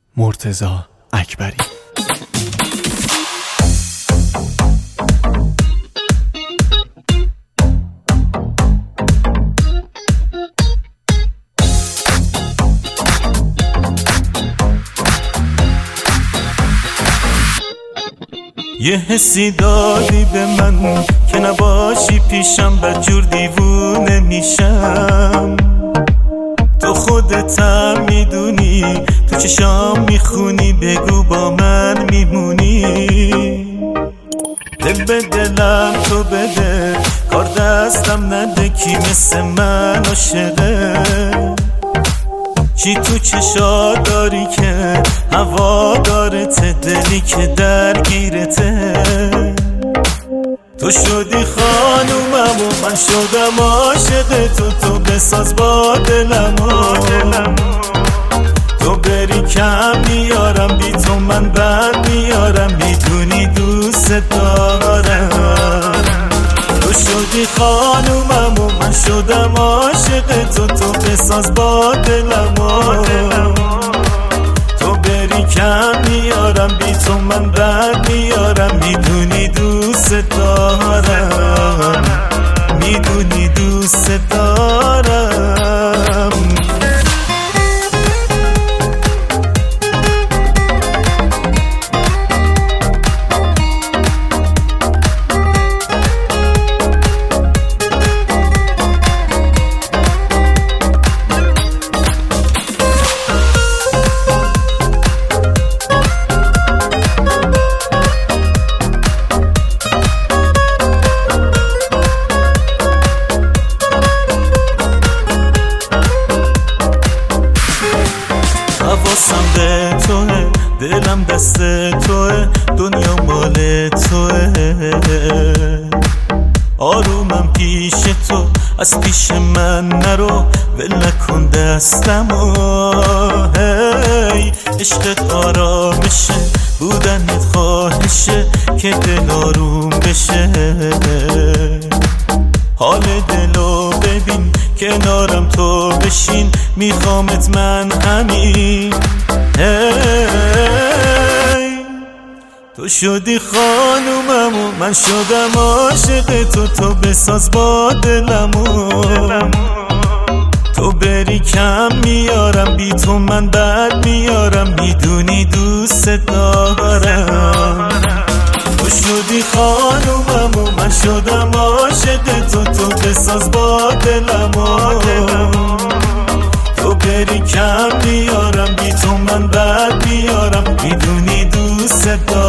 مرتضی اکبری. یه حسی دادی به من که نباشی پیشم بدجور دیوونه میشم. تو خودتم میدونی، تو چشام میخونی، بگو با من میمونی. دل به دلم تو بده، کار دستم نده، کی مثل من عاشقه. چی تو چشات داری که هوا دارته، دلی که درگیرته. تو شدی خانومم و من شدم عاشق تو بساز با دلمو. تو بری کم میارم، بی تو من بد میارم، میدونی دوست دارم. تو شدی خانومم و من شدم عاشق تو بساز با دلمو. تو بری کم میارم، بی تو من بد میارم، میدونی دوست دارم، میدونی دوست دارم. حواسم به توه، دلم دست توه، دنیا مال توه. آرومم پیش تو، از پیش من نرو، ول نکن دستمو. هی عشقت آرامشه، بودنت خواهشه، که دل آروم بشه. حال دلو ببین، کنارم تو بشین، میخوامت من همین. تو شدی خانومم و من شدم عاشق تو بساز با دلمو. تو بری کم میارم، بی تو من بد میارم، میدونی دوست دارم. تو شدی خانومم و من شدم عاشق تو بساز با دلمو. تو بری کم میارم، بی تو من بد میارم، میدونی دوست دارم.